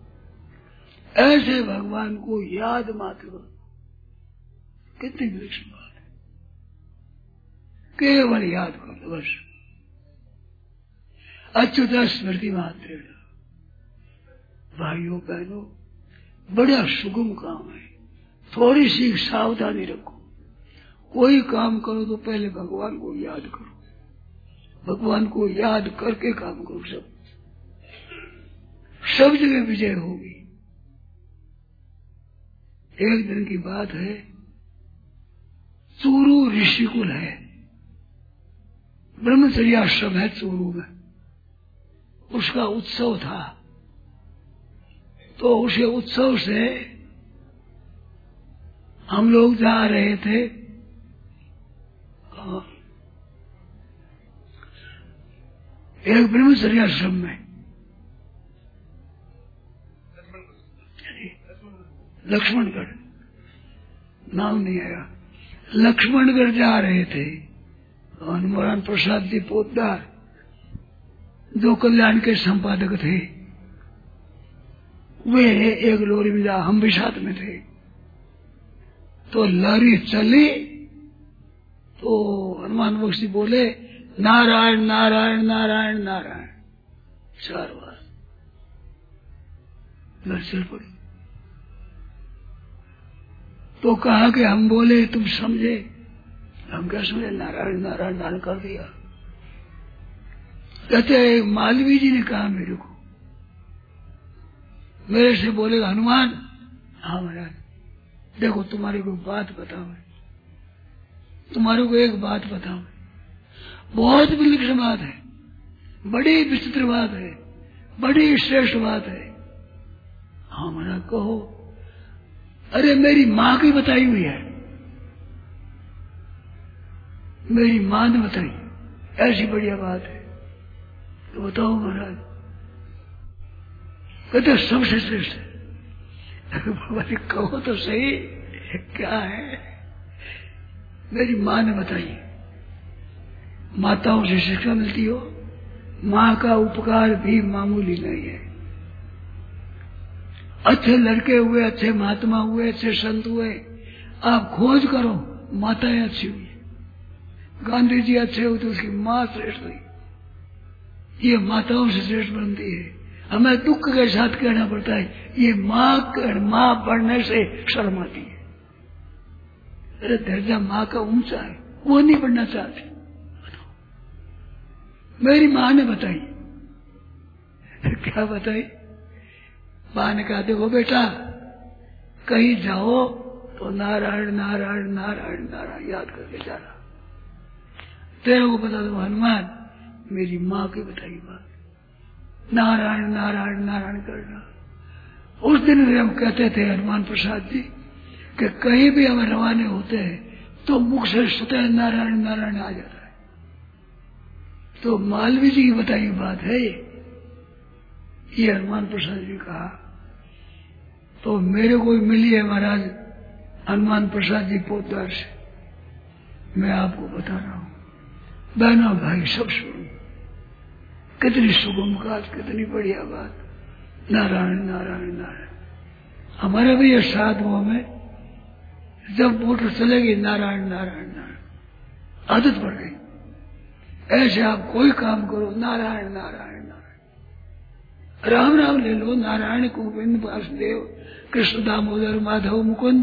ऐसे भगवान को याद मात्र कितनी विलक्षण बात है। केवल याद कर दो बस। अच्युत स्मृति मात्र। भाइयों बहनों, बड़ा सुगम काम है। थोड़ी सी सावधानी रखो। कोई काम करो तो पहले भगवान को याद करो। भगवान को याद करके काम करो। सब सब जगह विजय होगी। एक दिन की बात है, चूरू ऋषिकुल है, ब्रह्मचर्य आश्रम है चूरू में। उसका उत्सव था, तो उसे उत्सव से हम लोग जा रहे थे। एक ब्रह्मचर्य आश्रम में लक्ष्मणगढ़, नाम नहीं आया, लक्ष्मणगढ़ जा रहे थे। हनुमान प्रसाद जी पोतदार, जो कल्याण के संपादक थे, वे एक लोरी में जा, हम भी साथ में थे। तो लहरी चली तो हनुमान बख्शी बोले, नारायण नारायण नारायण नारायण, चार बार लहर चल पड़ी। तो कहा कि हम बोले तुम समझे? हम क्या समझे? नारायण नारायण नारायण कर दिया। कहते मालवी जी ने कहा मेरे को, मेरे से बोले हनुमान, हाँ महाराज, देखो तुम्हारी को बात बताओ, तुम्हारे को एक बात बताओ, बहुत विलक्षण बात है, बड़ी विचित्र बात है, बड़ी श्रेष्ठ बात है। हाँ महाराज कहो। अरे मेरी माँ की बताई हुई है, मेरी माँ ने बताई, ऐसी बढ़िया बात है, तो बताओ महाराज। कहते सबसे श्रेष्ठ है। बाबा जी कहो तो सही, क्या है? मेरी माँ ने बताई। माताओं से शिक्षा मिलती हो, माँ का उपकार भी मामूली नहीं है। अच्छे लड़के हुए, अच्छे महात्मा हुए, अच्छे संत हुए, आप खोज करो, माताएं अच्छी हुई। गांधी जी अच्छे हुए तो उसकी माँ श्रेष्ठ हुई। ये माताओं से श्रेष्ठ बनती है। हमें दुख के साथ कहना पड़ता है, ये माँ माँ बढ़ने से शर्म आती है। अरे दर्जा माँ का ऊंचा है, वो नहीं बढ़ना चाहती। मेरी माँ ने बताई। क्या बताई? माँ ने कहा देखो बेटा, कहीं जाओ तो नारायण नारायण नारायण नारायण याद करके जाना। तेरे को बता दो हनुमान, मेरी माँ की बताई बात, नारायण नारायण नारायण करना। उस दिन भी हम कहते थे हनुमान प्रसाद जी कि कहीं भी हम रवाने होते हैं तो मुख से स्वतः नारायण नारायण आ जाता है। तो मालवी जी की बताई बात है ये, ये हनुमान प्रसाद जी कहा। तो मेरे को भी मिली है महाराज हनुमान प्रसाद जी पोतदार से, मैं आपको बता रहा हूं। बहनों भाई सब सुनो, कितनी सुगम बात, कितनी बढ़िया बात। नारायण नारायण नारायण। हमारे भी ये साधुओं में जब मोटर चलेगी नारायण नारायण नारायण आदत पड़ गई। ऐसे आप कोई काम करो नारायण नारायण नारायण। राम राम ले लो, नारायण गोविंद वासुदेव कृष्ण दामोदर माधव मुकुंद,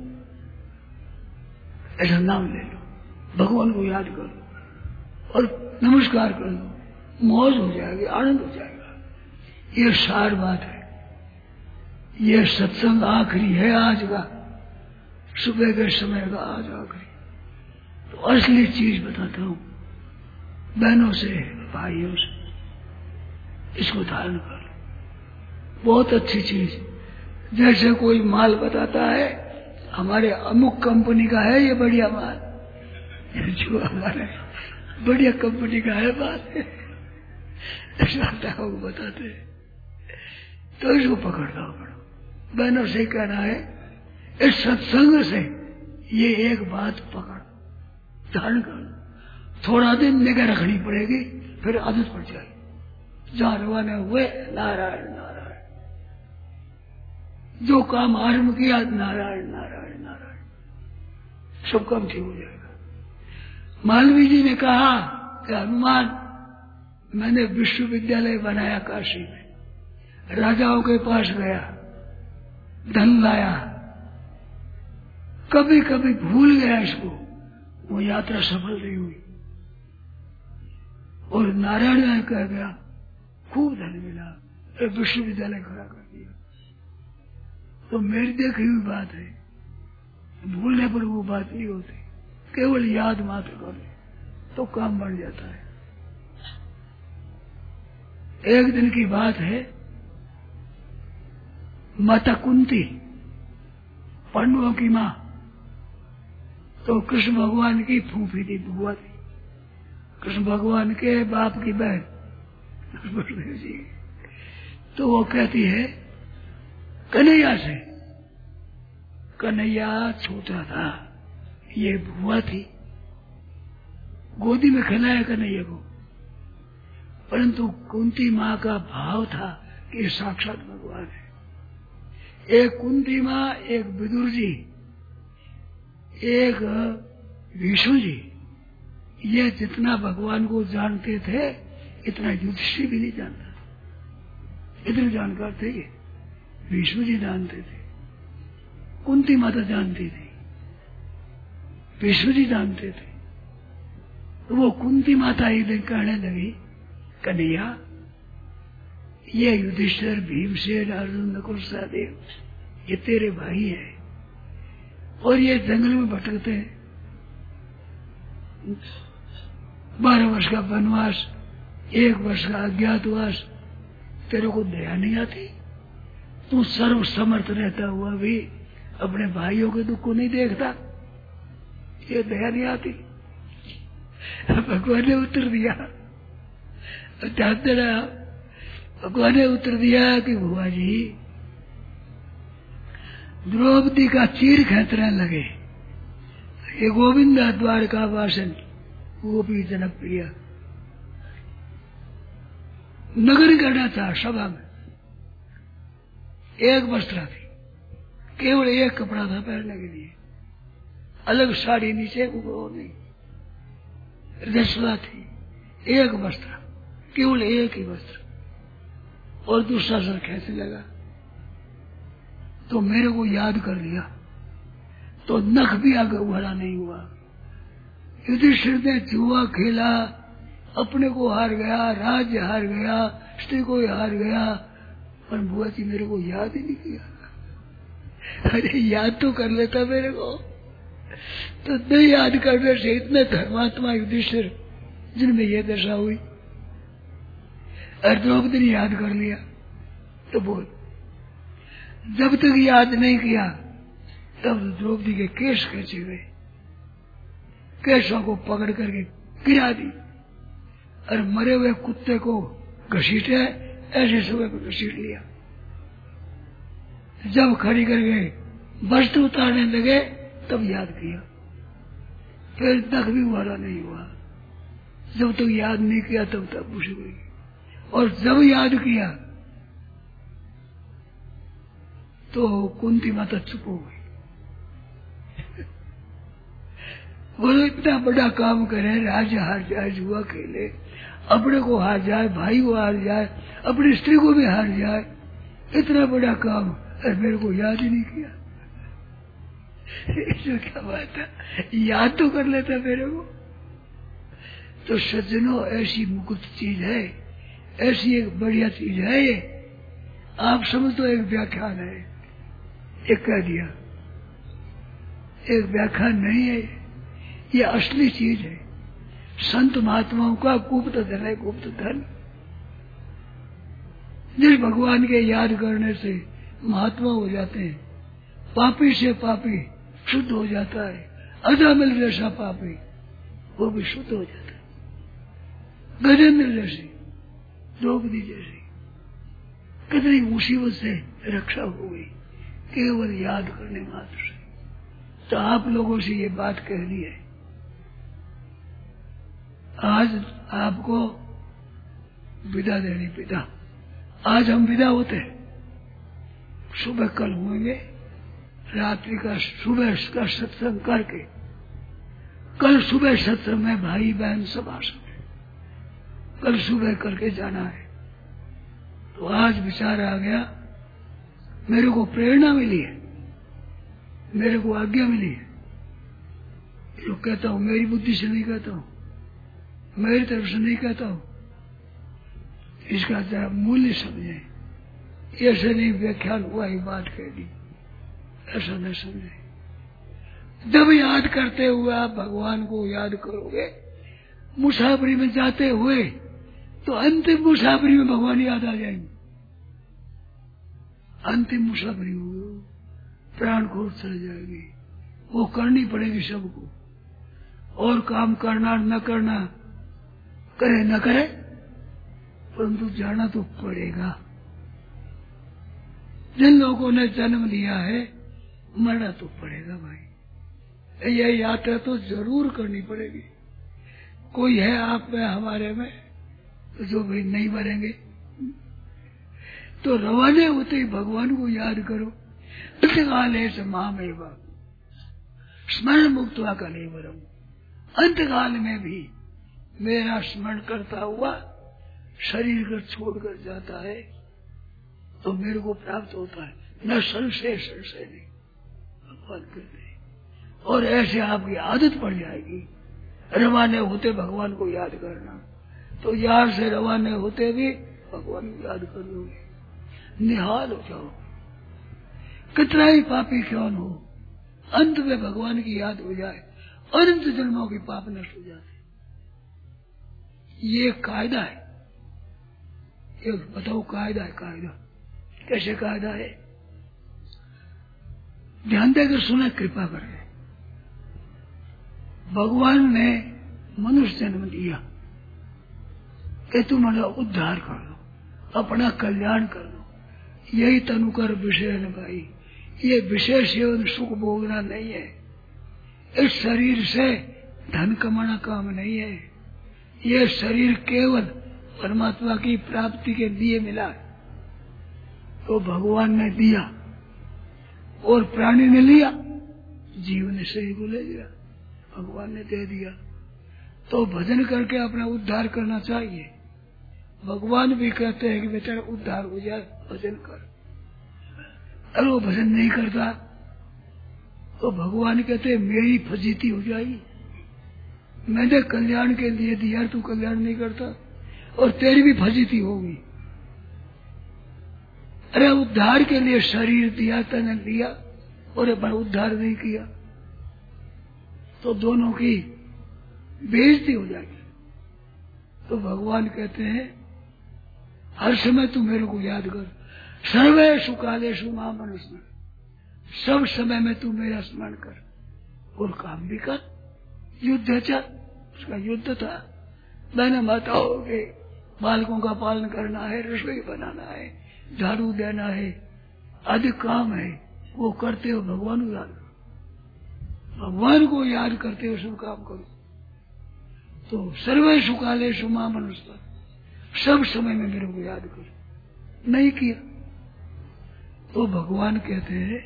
ऐसा नाम ले लो, भगवान को याद करो और नमस्कार कर लो, मौज हो जाएगी, आनंद हो जाएगा। ये सार बात है। ये सत्संग आखिरी है आज का, सुबह के समय का आज आखिरी। तो असली चीज बताता हूं बहनों से, भाइयों से, इसको धारण कर लो। बहुत अच्छी चीज। जैसे कोई माल बताता है हमारे अमुक कंपनी का है ये बढ़िया माल, जो हमारे बढ़िया कंपनी का है बात है, को बताते हैं, तो इसको पकड़ना पड़ो। बहनों से कहना है इस सत्संग से ये एक बात पकड़, धारण कर लो। थोड़ा दिन निगाह रखनी पड़ेगी, फिर आदत पड़ जाएगी। जहां रवाना हुए नारायण नारायण, जो काम आरंभ किया नारायण नारायण नारायण, सब काम ठीक हो जाएगा। मालवीय जी ने कहा कि हनुमान, मैंने विश्वविद्यालय बनाया काशी में, राजाओं के पास गया, धन लाया, कभी कभी भूल गया इसको, वो यात्रा सफल नहीं हुई और नारायण कह गया खूब धन मिला, एक विश्वविद्यालय खड़ा कर दिया। तो मेरी देखी हुई बात है, भूलने पर वो बात नहीं होती, केवल याद मात्र कर ले तो काम बन जाता है। एक दिन की बात है, माता कुंती पांडवों की मां, तो कृष्ण भगवान की फूफी थी, बुआ थी, कृष्ण भगवान के बाप की बहन बलदेव जी। तो वो कहती है कन्हैया से, कन्हैया छोटा था, ये बुआ थी, गोदी में खिलाया कन्हैया को, परंतु कुंती माँ का भाव था कि ये साक्षात भगवान है। एक कुंती माँ, एक विदुर जी, एक विष्णु जी, ये जितना भगवान को जानते थे इतना युधिष्ठिर भी नहीं जानता। इतने जानकार थे ये, विष्णु जी जानते थे, कुंती माता जानती थी, विष्णु जी जानते थे। तो वो कुंती माता एक दिन कहने लगी, कन्हैया ये युधिष्ठिर, भीमसेन, अर्जुन, नकुल, सहदेव ये तेरे भाई है और ये जंगल में भटकते हैं, बारह वर्ष का वनवास, एक वर्ष का अज्ञातवास, तेरे को दया नहीं आती? तू सर्व समर्थ रहता हुआ भी अपने भाइयों के दुख को नहीं देखता, ये दया नहीं आती? भगवान ने उत्तर दिया, ध्यान देना, भगवान ने उत्तर दिया कि बुआ जी, द्रौपदी का चीर खींचने लगे, ये गोविंदा द्वार का वासन, वो भी जनप्रिय नगर करना था। सभा में एक वस्त्र थी, केवल एक कपड़ा था पहनने के लिए, अलग साड़ी नीचे को नहीं, रसवा थी, एक वस्त्र, केवल एक ही वस्त्र, और दूसरा सर खींचने लगा। तो मेरे को याद कर लिया, तो नख भी आगे उभरा नहीं हुआ। युधिष्ठिर ने जुआ खेला, अपने को हार गया, राज्य हार गया, स्त्री को हार गया, पर बुआ जी मेरे को याद ही नहीं किया। अरे याद तो कर लेता मेरे को, तो नहीं याद करने से इतने धर्मात्मा युधिष्ठिर जिनमें यह दशा हुई, और द्रौपदी ने याद कर लिया। तो बोल, जब तक याद नहीं किया तब द्रौपदी के केश खींचे गए, केशों को पकड़ करके गिरा दी, और मरे हुए कुत्ते को घसीटे ऐसे सुबह को घसीट लिया। जब खड़ी करके वस्त्र उतारने लगे तब याद किया, फिर तक भी वाला नहीं हुआ। जब तक याद नहीं किया तब तक पूछ गई। और जब याद किया तो कुंती माता चुप हो गई। बोलो इतना बड़ा काम करे, राज्य हार जाए जुआ खेले, अपने को हार जाए, भाई को हार जाए, अपनी स्त्री को भी हार जाए, इतना बड़ा काम और मेरे को याद ही नहीं किया। इसमें क्या बात है, याद तो कर लेता मेरे को। तो सज्जनों ऐसी मुकुट चीज है, ऐसी एक बढ़िया चीज है ये। आप समझ तो एक व्याख्यान है, एक कह दिया, एक व्याख्यान नहीं है, ये असली चीज है। संत महात्माओं का गुप्त धन है, गुप्त धन। जिस भगवान के याद करने से महात्मा हो जाते हैं, पापी से पापी शुद्ध हो जाता है, अजामिल जैसा पापी वो भी शुद्ध हो जाता है, गजेंद्र जैसी, द्रौपदी जैसी कितनी मुसीबत से रक्षा हो गई केवल याद करने मात्र से। तो आप लोगों से ये बात कहनी है, आज आपको विदा देनी पिता। आज हम विदा होते हैं, सुबह कल होंगे, रात्रि का सुबह का सत्संग करके कल सुबह सत्संग में भाई बहन सब आ सकते, कल सुबह करके जाना है। तो आज विचार आ गया, मेरे को प्रेरणा मिली है, मेरे को आज्ञा मिली है। जो कहता हूं मेरी बुद्धि से नहीं कहता हूं, मेरी तरफ से नहीं कहता हूं, इसका जरा मूल्य समझे। ऐसे नहीं व्याख्यान हुआ ही बात कह दी, ऐसा न समझे। जब याद करते हुए आप भगवान को याद करोगे, मुसाफरी में जाते हुए, तो अंतिम मुसाफरी में भगवान याद आ जाएंगे। अंतिम मुसाफरी हो, प्राण खोज चल जाएगी, वो करनी पड़ेगी सबको। और काम करना न करना, करे न करे, परंतु जाना तो पड़ेगा। जिन लोगों ने जन्म लिया है, मरना तो पड़ेगा भाई। ये यात्रा तो जरूर करनी पड़ेगी। कोई है आप में, हमारे में, तो जो भी नहीं मरेंगे। तो रवाने होते ही भगवान को याद करो। अंतकाले से मामेव स्मरण मुक्त हुआ का नहीं वरम। अंतकाल में भी मेरा स्मरण करता हुआ शरीर को छोड़कर जाता है तो मेरे को प्राप्त होता है, न संशय संशय नहीं, भगवान कहते हैं। और ऐसे आपकी आदत पड़ जाएगी, रवाने होते भगवान को याद करना। तो यार से रवाने होते भी भगवान को याद कर लोगे, निहाल हो जाओ। कितना ही पापी क्यों न हो, अंत में भगवान की याद हो जाए, अनंत जन्मों की पाप नष्ट हो जाते। ये कायदा है, ये बताओ कायदा है। कायदा कैसे कायदा है, ध्यान देकर सुने, कृपा करके। भगवान ने मनुष्य जन्म दिया कि तुम उद्धार कर लो, अपना कल्याण कर लो। यही तनुकर विषय है भाई। ये विषय सेवन सुख भोगना नहीं है, इस शरीर से धन कमाना काम नहीं है। ये शरीर केवल परमात्मा की प्राप्ति के लिए मिला है, तो भगवान ने दिया और प्राणी ने लिया, जीव ने सही को ले लिया, भगवान ने दे दिया। तो भजन करके अपना उद्धार करना चाहिए। भगवान भी कहते हैं कि बेटा उद्धार हो जाए, भजन कर। अगर वो भजन नहीं करता तो भगवान कहते हैं मेरी फजीती हो जाएगी। मैंने कल्याण के लिए दिया, तू कल्याण नहीं करता और तेरी भी फजीती होगी। अरे उद्धार के लिए शरीर दिया, तने दिया और उद्धार नहीं किया तो दोनों की बेइज्जती हो जाएगी। तो भगवान कहते हैं हर समय तू मेरे को याद कर, सर्वेषु कालेषु मां मनुस्मर, सब समय में तू मेरा स्मरण कर और काम भी कर। युद्ध चल, उसका युद्ध था, मैंने माताओं के बालकों का पालन करना है, रसोई बनाना है, झाड़ू देना है, आदि काम है, वो करते हो भगवान को याद करो। भगवान को याद करते हो सब काम करो। तो सर्वेषु कालेषु मां मनुस्मर, सब समय में मेरे को याद करो। नहीं किया तो भगवान कहते हैं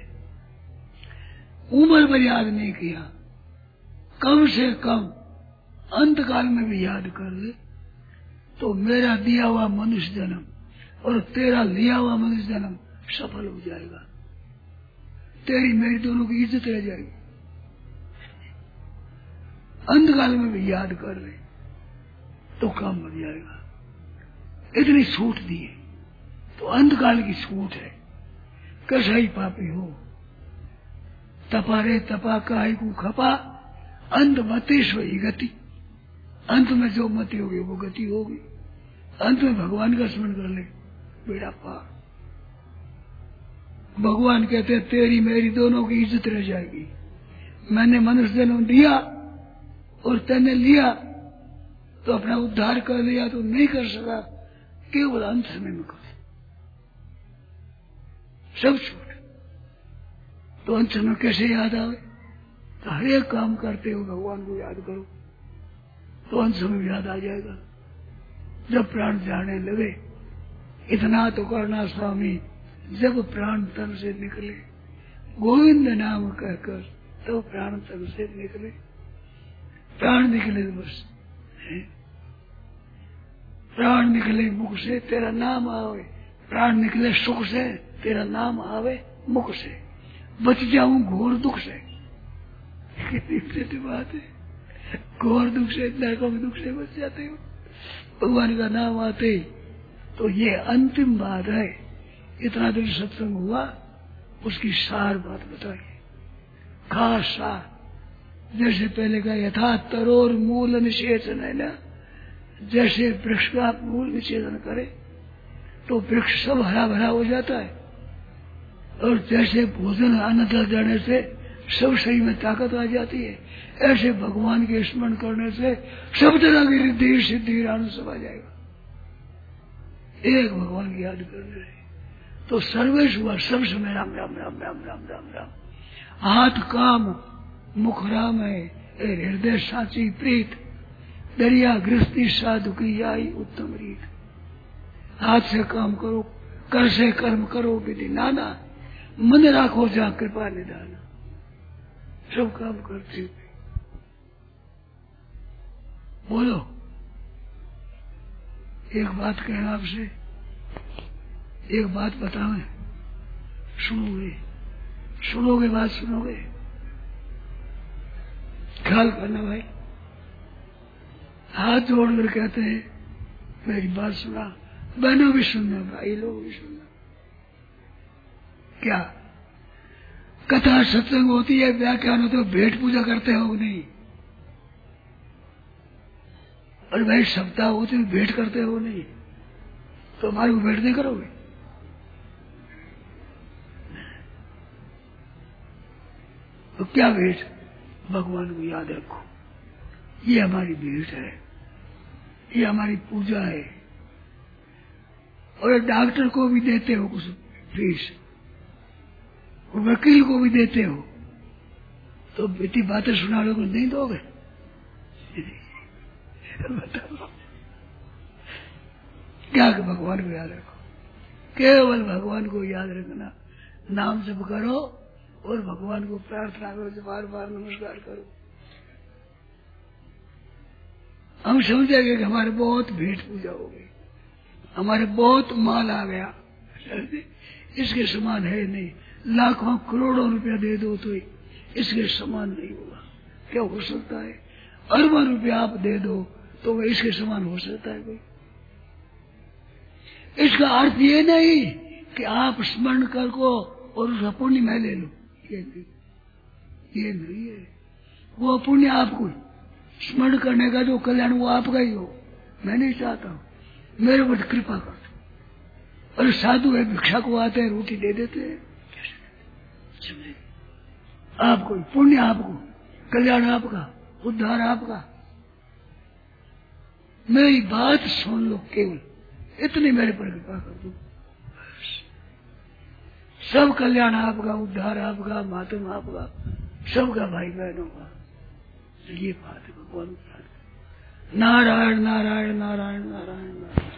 उम्र भर याद नहीं किया, कम से कम अंत काल में भी याद कर ले तो मेरा दिया हुआ मनुष्य जन्म और तेरा लिया हुआ मनुष्य जन्म सफल हो जाएगा, तेरी मेरी दोनों की इज्जत रह जाएगी। अंत काल में भी याद कर ले तो काम बन जाएगा। इतनी छूट दी है तो अंत काल की छूट है। कैसा ही पापी हो तपा रे तपा काहे को खपा, अंत मति सोई गति। अंत में जो मति होगी वो गति होगी। अंत में भगवान का स्मरण कर ले बेड़ा पार। भगवान कहते हैं तेरी मेरी दोनों की इज्जत रह जाएगी। मैंने मनुष्य जन्म दिया और तैने लिया तो अपना उद्धार कर लिया तो नहीं कर सका, केवल अंत समय में कर सब छूट। तो अंत समय कैसे याद आवे? तो हर एक काम करते हो भगवान को याद करो तो अंत समय याद आ जाएगा। जब प्राण जाने लगे इतना तो करना स्वामी, जब प्राण तन से निकले गोविंद नाम कहकर तो प्राण तन से निकले। प्राण निकले बस, प्राण निकले मुख से तेरा नाम आवे, प्राण निकले सुख से तेरा नाम आवे मुख से, बच जाऊं घोर दुख से। कितनी बात है, घोर दुख से नरकों के दुख से बच जाते हो भगवान का नाम आते। तो ये अंतिम बात है। इतना दिन सत्संग हुआ उसकी सार बात बताइए, खास सार। जैसे पहले का यथा तरोर मूल निषेचन है ना, जैसे वृक्ष का मूल निषेचन करे तो वृक्ष सब हरा भरा हो जाता है, और जैसे भोजन अन्न दल जाने से सब शरीर में ताकत आ जाती है, ऐसे भगवान के स्मरण करने से सब तरह की रिद्धि सिद्धि आनंद सब आ जाएगा। एक भगवान की याद कर रहे तो सर्वेश हुआ सब समय राम राम राम राम राम राम राम। हाथ काम मुख राम है, हृदय साची प्रीत, दरिया गृहस्थी साधु की आई उत्तम रीत। हाथ से काम करो, कर से कर्म करो विधि नाना, मन राखो जा कृपा निदान। सब काम करते हुए बोलो। एक बात कहना आपसे, एक बात बतावे, सुनोगे सुनोगे बात सुनोगे, ख्याल करना भाई। हाथ जोड़कर कहते हैं मेरी बात सुना, बहनों भी सुनना, भाई लोग भी सुनना। क्या कथा सत्संग होती है, व्याख्यान होते हो, भेंट पूजा करते हो नहीं? और भाई सप्ताह होती है भेंट करते हो नहीं? तो हमारे को भेंट नहीं करोगे? तो क्या भेंट? भगवान को याद रखो, ये हमारी भेंट है, ये हमारी पूजा है। और डॉक्टर को भी देते हो कुछ फीस, वकील को भी देते हो, तो बेटी बातें सुना लोग नहीं दोगे? बताओ क्या? कि भगवान को याद रखो, केवल भगवान को याद रखना, नाम जप करो और भगवान को प्रार्थना करो, बार बार नमस्कार करो। हम समझेंगे कि हमारे बहुत भेंट पूजा हो गई, हमारे बहुत माल आ गया, इसके समान है नहीं। लाखों करोड़ों रुपया दे दो तो इसके समान नहीं होगा। क्या हो सकता है? अरबों रुपया आप दे दो तो वह इसके समान हो सकता है कोई? इसका अर्थ ये नहीं कि आप स्मरण कर को और उसका पुण्य मैं ले लो, ये नहीं, ये नहीं है। वो पुण्य आपको स्मरण करने का जो कल्याण वो आपका ही हो। मैं नहीं चाहता हूँ, मेरे पर कृपा कर दो। और साधु है, भिक्षा को आते हैं, रोटी दे देते हैं, आपको पुण्य, आपको कल्याण, आपका उद्धार, आपका। मेरी बात सुन लो, केवल इतनी मेरे पर कृपा कर दो, सब कल्याण आपका, उद्धार आपका, मातम आपका, सबका भाई बहनों का। ये बात है भगवान। नारायण नारायण नारायण नारायण नारायण।